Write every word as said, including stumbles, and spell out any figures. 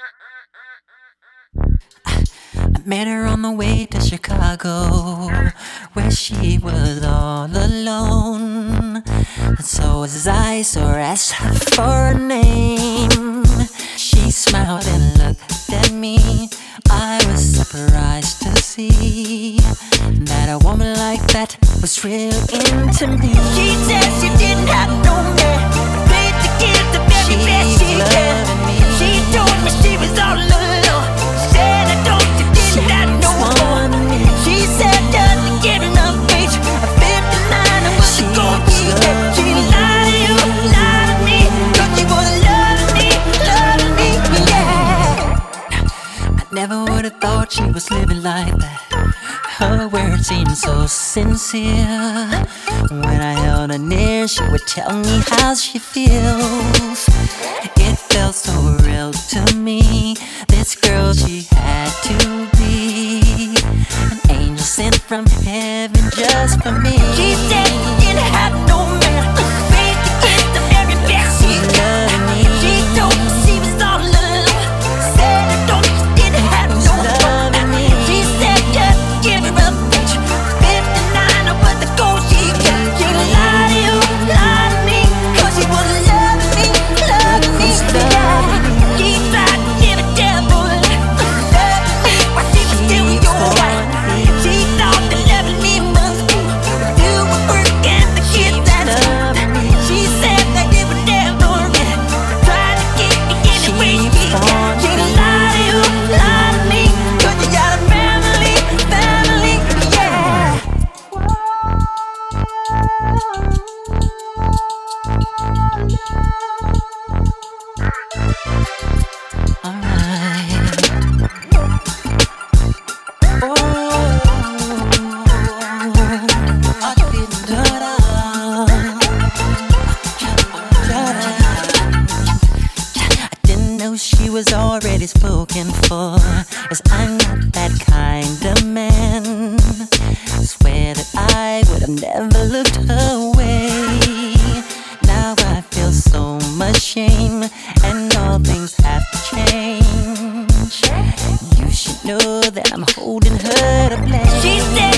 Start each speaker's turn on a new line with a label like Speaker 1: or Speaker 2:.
Speaker 1: I met her on the way to Chicago, where she was all alone. And so as I saw her, asked her for a name. She smiled and looked at me. I was surprised to see that a woman like that was real into me.
Speaker 2: She said she didn't have no man, paid to give the very best she can. She told me she was all alone. Said I don't you didn't have no one. She said doesn't get enough age. At fifty-nine I was a gold digger. She lied to you, lied to me, but she was loving me, loving me, yeah.
Speaker 1: I never would have thought she was living like that. Her words seemed so sincere. When I held her near, she would tell me how she feels. It felt so real to me. This girl, she had to be an angel sent from heaven just for me.
Speaker 2: She said she didn't have no man, paid to get the very best she can. She told me she was all alone. Said I don't you didn't have no one. She said just give her a bitch. fifty-nine I was the gold she got. She lied to you, lied to me, cause she was loving me, loving me, yeah. She tried to give a devil, loving me while she was still your wife. She thought that loving me was cool, do a work and the kids at school. She said that give a devil, yeah, tried to keep me any way she can. She lied to you, lied to me, cause you got a family, family, yeah.
Speaker 1: Alright. Oh, I didn't da-da. I didn't know she was already spoken for, as I'm not that kind of man. Swear that I would have never looked her way. Now I feel so much shame, and all things have to change. You should know that I'm holding her to blame.
Speaker 2: She said